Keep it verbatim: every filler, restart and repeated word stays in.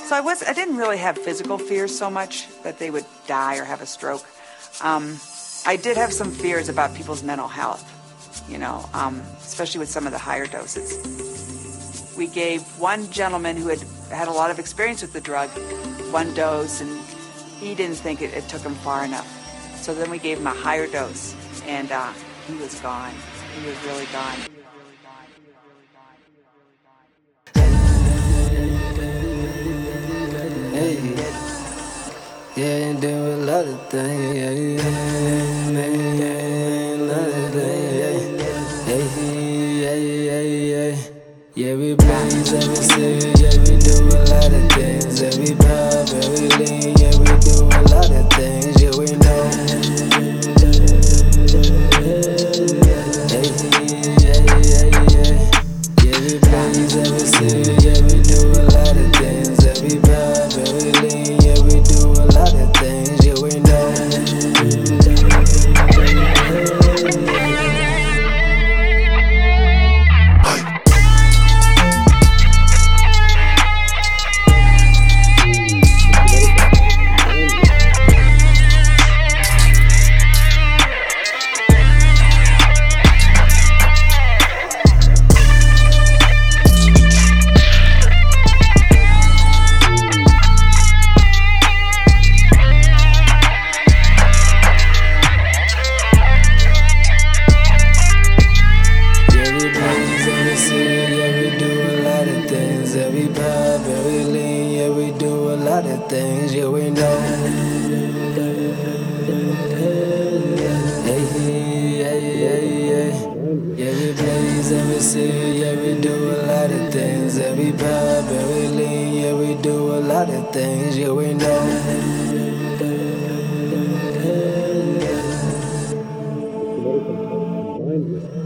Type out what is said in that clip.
So I was I didn't really have physical fears so much that they would die or have a stroke. Um, I did have some fears about people's mental health, you know, um, especially with some of the higher doses. We gave one gentleman who had had a lot of experience with the drug one dose, and he didn't think it, it took him far enough. So then we gave him a higher dose, and uh, he was gone. He was really gone. Hey, yeah, do a lot of things, yeah, yeah, yeah, a lot of things, yeah, yeah, yeah, yeah, yeah, we blaze every city, yeah, we do a lot of things, yeah, we pop, yeah, we lean, yeah, we do a lot of things, yeah, we know, hey, yeah, yeah, yeah, yeah, we blaze every city, yeah, we do a lot of things, yeah, we pop, yeah, we lean, yeah, we do a lot of things, yeah, we know. Things, yeah, we know. Hey, yeah, yeah, yeah. Yeah, we blaze every city, yeah, we do a lot of things. Yeah, we pop, yeah, we lean, yeah, we do a lot of things, yeah, we know.